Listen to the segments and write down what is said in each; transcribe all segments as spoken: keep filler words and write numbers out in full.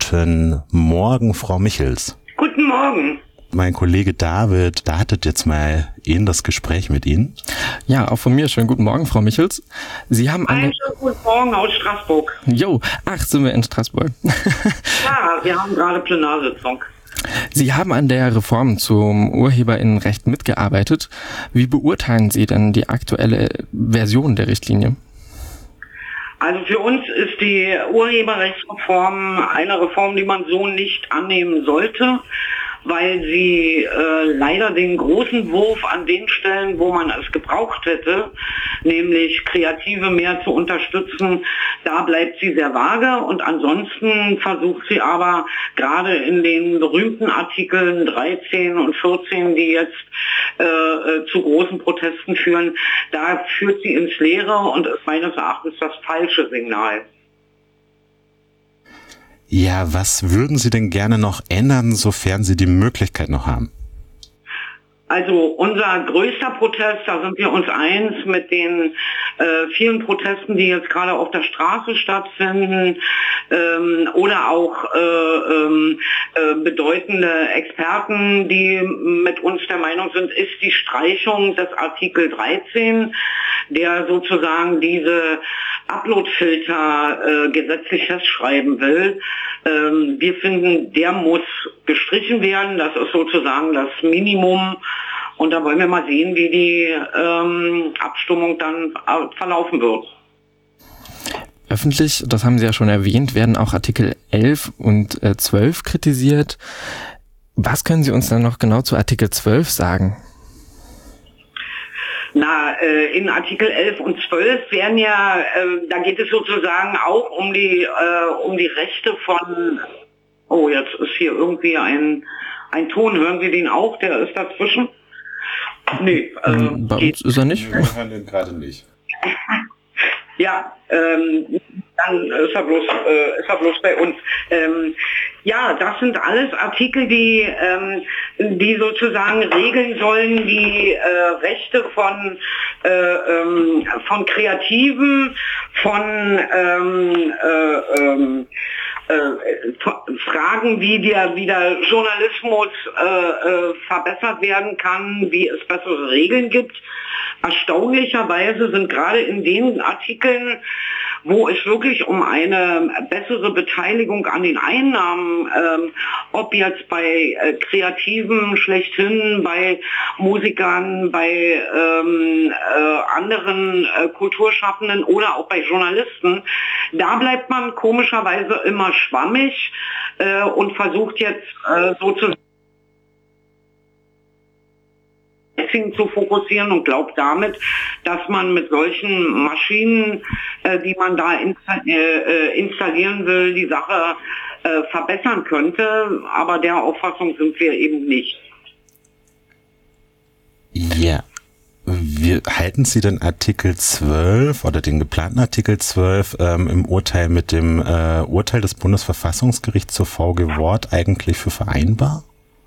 Guten Morgen, Frau Michels. Guten Morgen. Mein Kollege David startet jetzt mal in das Gespräch mit Ihnen. Ja, auch von mir schönen guten Morgen, Frau Michels. Sie haben einen schönen guten Morgen aus Straßburg. Jo, ach, sind wir in Straßburg. Ja, wir haben gerade Plenarsitzung. Sie haben an der Reform zum Urheberinnenrecht mitgearbeitet. Wie beurteilen Sie denn die aktuelle Version der Richtlinie? Also für uns ist die Urheberrechtsreform eine Reform, die man so nicht annehmen sollte, weil sie äh, leider den großen Wurf an den Stellen, wo man es gebraucht hätte, nämlich Kreative mehr zu unterstützen, da bleibt sie sehr vage und ansonsten versucht sie aber gerade in den berühmten Artikeln dreizehn und vierzehn, die jetzt äh, zu großen Protesten führen, da führt sie ins Leere und ist meines Erachtens das falsche Signal. Ja, was würden Sie denn gerne noch ändern, sofern Sie die Möglichkeit noch haben? Also unser größter Protest, da sind wir uns eins mit den äh, vielen Protesten, die jetzt gerade auf der Straße stattfinden ähm, oder auch äh, ähm, äh, bedeutende Experten, die mit uns der Meinung sind, ist die Streichung des Artikel dreizehn, der sozusagen diese Uploadfilter äh, gesetzlich festschreiben will. Ähm, wir finden, der muss gestrichen werden. Das ist sozusagen das Minimum. Und da wollen wir mal sehen, wie die ähm, Abstimmung dann äh, verlaufen wird. Öffentlich, das haben Sie ja schon erwähnt, werden auch Artikel elf und äh, zwölf kritisiert. Was können Sie uns dann noch genau zu Artikel zwölf sagen? Na, äh, in Artikel elf und zwölf werden ja, äh, da geht es sozusagen auch um die, äh, um die Rechte von, oh, jetzt ist hier irgendwie ein, ein Ton, hören Sie den auch, der ist dazwischen? Nee, äh, bei uns ist er nicht. Wir hören den gerade nicht. Ja, ähm, dann ist er bloß, äh, ist er bloß bei uns. Ähm, ja, das sind alles Artikel, die, ähm, die sozusagen regeln sollen die äh, Rechte von, äh, ähm, von Kreativen, von ähm, äh, ähm, äh, Fragen, wie der, wie der Journalismus äh, äh, verbessert werden kann, wie es bessere Regeln gibt. Erstaunlicherweise sind gerade in den Artikeln, wo es wirklich um eine bessere Beteiligung an den Einnahmen, ähm, ob jetzt bei äh, Kreativen schlechthin, bei Musikern, bei ähm, äh, anderen äh, Kulturschaffenden oder auch bei Journalisten, da bleibt man komischerweise immer schwammig äh, und versucht jetzt äh, sozusagen zu fokussieren und glaubt damit, dass man mit solchen Maschinen, äh, die man da insta äh, installieren will, die Sache äh, verbessern könnte. Aber der Auffassung sind wir eben nicht. Ja. Wie halten Sie denn Artikel zwölf oder den geplanten Artikel zwölf ähm, im Urteil mit dem äh, Urteil des Bundesverfassungsgerichts zur V G Wort eigentlich für vereinbar?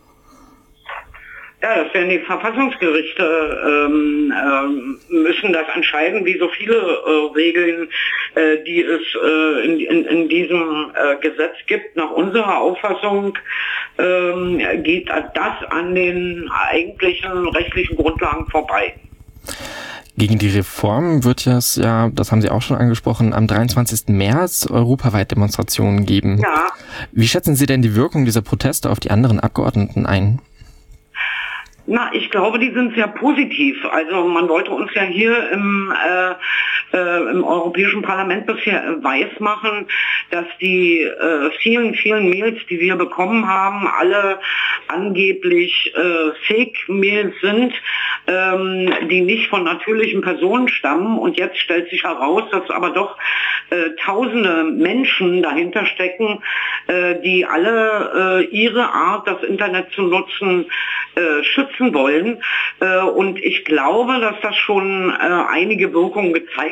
Ja, das werden die Verfassungsgerichte ähm, ähm, müssen das entscheiden, wie so viele äh, Regeln, äh, die es äh, in, in, in diesem äh, Gesetz gibt. Nach unserer Auffassung ähm, geht das an den eigentlichen rechtlichen Grundlagen vorbei. Gegen die Reform wird es ja, das haben Sie auch schon angesprochen, am dreiundzwanzigsten März europaweit Demonstrationen geben. Ja. Wie schätzen Sie denn die Wirkung dieser Proteste auf die anderen Abgeordneten ein? Na, ich glaube, die sind sehr positiv. Also man wollte uns ja hier im, äh, äh, im Europäischen Parlament bisher weismachen, dass die äh, vielen, vielen Mails, die wir bekommen haben, alle angeblich äh, Fake-Mails sind, ähm, die nicht von natürlichen Personen stammen. Und jetzt stellt sich heraus, dass aber doch äh, tausende Menschen dahinter stecken, äh, die alle äh, ihre Art, das Internet zu nutzen, äh, schützen wollen. Äh, und ich glaube, dass das schon äh, einige Wirkungen gezeigt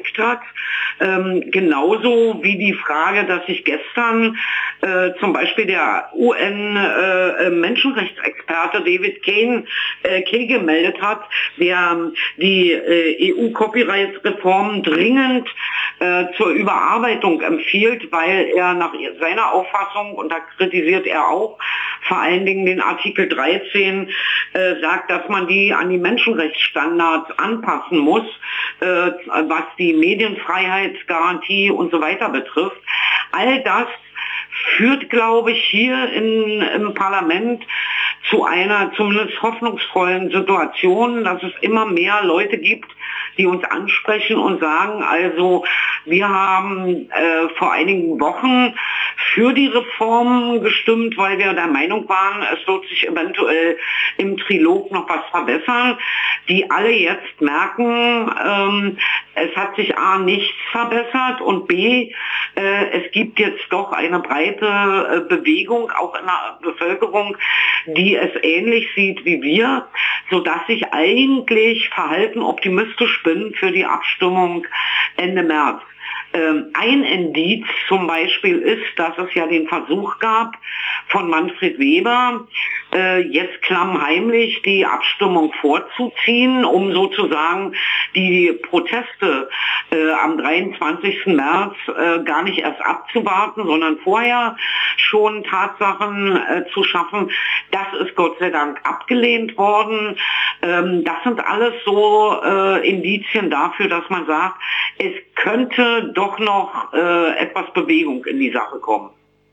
gezeigt hat. Ähm, genauso wie die Frage, dass sich gestern äh, zum Beispiel der U N-Menschenrechtsexperte äh, David Kane, äh, Kay gemeldet hat, der die äh, E U-Copyright-Reform dringend äh, zur Überarbeitung empfiehlt, weil er nach seiner Auffassung, und da kritisiert er auch, vor allen Dingen den Artikel dreizehn, äh, sagt, dass man die an die Menschenrechtsstandards anpassen muss, äh, was die Medienfreiheitsgarantie und so weiter betrifft. All das führt, glaube ich, hier in, im Parlament zu einer zumindest hoffnungsvollen Situation, dass es immer mehr Leute gibt, die uns ansprechen und sagen, also wir haben äh, vor einigen Wochen für die Reform gestimmt, weil wir der Meinung waren, es wird sich eventuell im Trilog noch was verbessern, die alle jetzt merken, ähm, es hat sich A nichts verbessert und B, äh, es gibt jetzt doch eine breite äh, Bewegung, auch in der Bevölkerung, die es ähnlich sieht wie wir, sodass ich eigentlich verhalten optimistisch bin für die Abstimmung Ende März. Ähm, ein Indiz zum Beispiel ist, dass es ja den Versuch gab von Manfred Weber, äh, jetzt klammheimlich die Abstimmung vorzuziehen, um sozusagen die Proteste äh, am dreiundzwanzigsten März äh, gar nicht erst abzuwarten, sondern vorher schon Tatsachen äh, zu schaffen. Das ist Gott sei Dank abgelehnt worden. Ähm, das sind alles so äh, Indizien dafür, dass man sagt, es könnte doch noch äh, etwas Bewegung in die Sache kommen.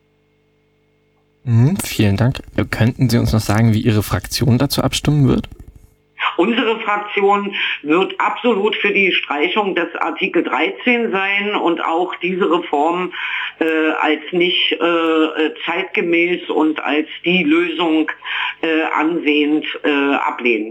Mhm, vielen Dank. Könnten Sie uns noch sagen, wie Ihre Fraktion dazu abstimmen wird? Unsere Fraktion wird absolut für die Streichung des Artikel dreizehn sein und auch diese Reform äh, als nicht äh, zeitgemäß und als die Lösung äh, ansehend äh, ablehnen.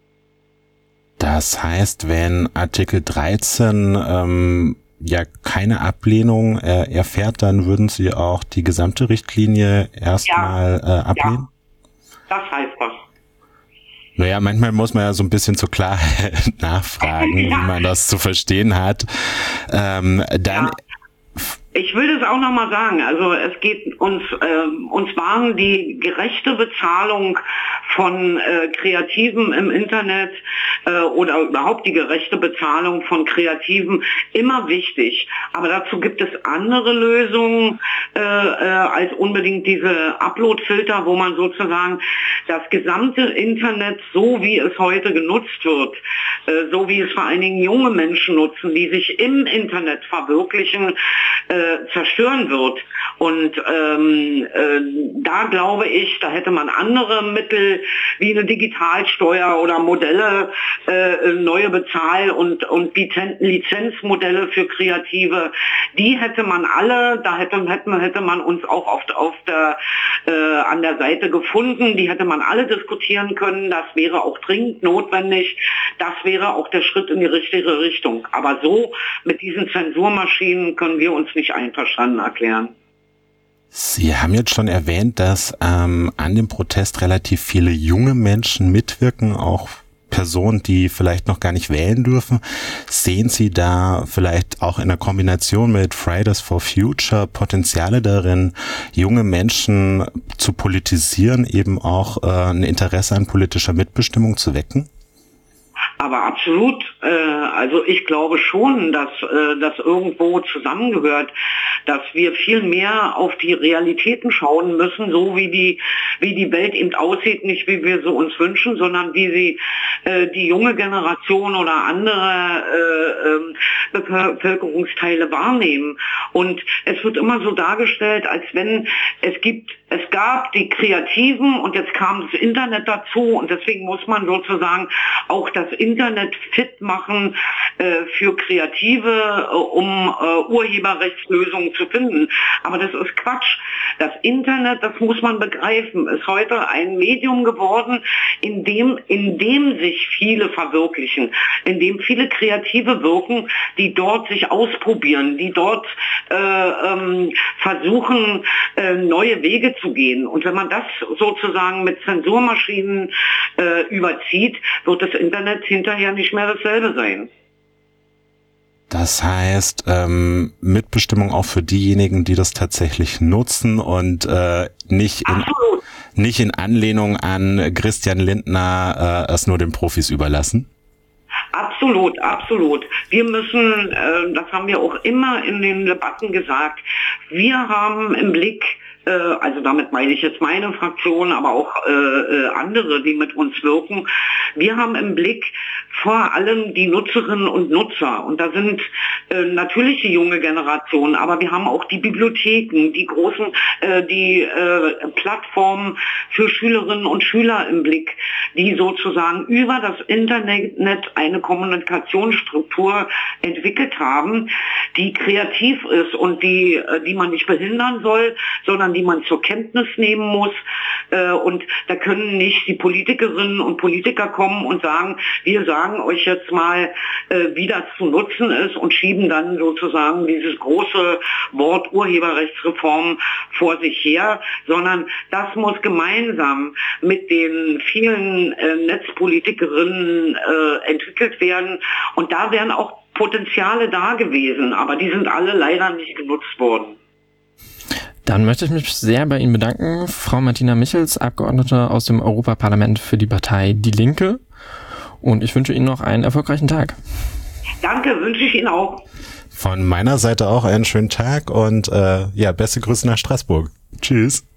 Das heißt, wenn Artikel dreizehn ähm, ja keine Ablehnung äh, erfährt, dann würden Sie auch die gesamte Richtlinie erstmal ja. äh, ablehnen? Ja, das heißt das. Naja, manchmal muss man ja so ein bisschen zur Klarheit nachfragen, ja. wie man das zu verstehen hat. Ähm, dann ja. Ich will das auch nochmal sagen, also es geht uns, äh, uns waren die gerechte Bezahlung von äh, Kreativen im Internet äh, oder überhaupt die gerechte Bezahlung von Kreativen immer wichtig. Aber dazu gibt es andere Lösungen äh, äh, als unbedingt diese Upload-Filter, wo man sozusagen das gesamte Internet, so wie es heute genutzt wird, äh, so wie es vor allen Dingen junge Menschen nutzen, die sich im Internet verwirklichen, äh, zerstören wird. Und ähm, äh, da glaube ich, da hätte man andere Mittel wie eine Digitalsteuer oder Modelle, äh, neue Bezahl- und, und Lizenzmodelle für Kreative, die hätte man alle, da hätte, hätte, hätte man uns auch auf, auf der, äh, an der Seite gefunden, die hätte man alle diskutieren können, das wäre auch dringend notwendig, das wäre auch der Schritt in die richtige Richtung. Aber so mit diesen Zensurmaschinen können wir uns nicht einverstanden erklären. Sie haben jetzt schon erwähnt, dass ähm, an dem Protest relativ viele junge Menschen mitwirken, auch Personen, die vielleicht noch gar nicht wählen dürfen. Sehen Sie da vielleicht auch in der Kombination mit Fridays for Future Potenziale darin, junge Menschen zu politisieren, eben auch äh, ein Interesse an politischer Mitbestimmung zu wecken? Aber absolut, äh, also ich glaube schon, dass äh, das irgendwo zusammengehört, dass wir viel mehr auf die Realitäten schauen müssen, so wie die wie die Welt eben aussieht, nicht wie wir sie uns wünschen, sondern wie sie äh, die junge Generation oder andere äh, äh, Bevölkerungsteile wahrnehmen. Und es wird immer so dargestellt, als wenn es gibt, es gab die Kreativen und jetzt kam das Internet dazu und deswegen muss man sozusagen auch das Internet fit machen äh, für Kreative, äh, um äh, Urheberrechtslösungen zu finden. Aber das ist Quatsch. Das Internet, das muss man begreifen, ist heute ein Medium geworden, in dem, in dem sich viele verwirklichen, in dem viele Kreative wirken, die dort sich ausprobieren, die dort äh, ähm, versuchen, äh, neue Wege zu gehen. Und wenn man das sozusagen mit Zensurmaschinen äh, überzieht, wird das Internet hinterher nicht mehr dasselbe sein. Das heißt, ähm, Mitbestimmung auch für diejenigen, die das tatsächlich nutzen und äh, nicht in Absolut. nicht in Anlehnung an Christian Lindner äh, es nur den Profis überlassen? Absolut, absolut. Wir müssen, äh, das haben wir auch immer in den Debatten gesagt, wir haben im Blick, äh, also damit meine ich jetzt meine Fraktion, aber auch äh, äh, andere, die mit uns wirken, wir haben im Blick vor allem die Nutzerinnen und Nutzer. Und da sind äh, natürlich die junge Generation, aber wir haben auch die Bibliotheken, die großen, äh, die äh, Plattformen für Schülerinnen und Schüler im Blick, die sozusagen über das Internet eine Kommunikationsstruktur entwickelt haben, die kreativ ist und die, äh, die man nicht behindern soll, sondern die man zur Kenntnis nehmen muss. Äh, und da können nicht die Politikerinnen und Politiker kommen und sagen, wir sagen euch jetzt mal, äh, wie das zu nutzen ist und schieben dann sozusagen dieses große Wort Urheberrechtsreform vor sich her, sondern das muss gemeinsam mit den vielen äh, Netzpolitikerinnen äh, entwickelt werden und da wären auch Potenziale da gewesen, aber die sind alle leider nicht genutzt worden. Dann möchte ich mich sehr bei Ihnen bedanken, Frau Martina Michels, Abgeordnete aus dem Europaparlament für die Partei Die Linke. Und ich wünsche Ihnen noch einen erfolgreichen Tag. Danke, wünsche ich Ihnen auch. Von meiner Seite auch einen schönen Tag und äh, ja, beste Grüße nach Straßburg. Tschüss.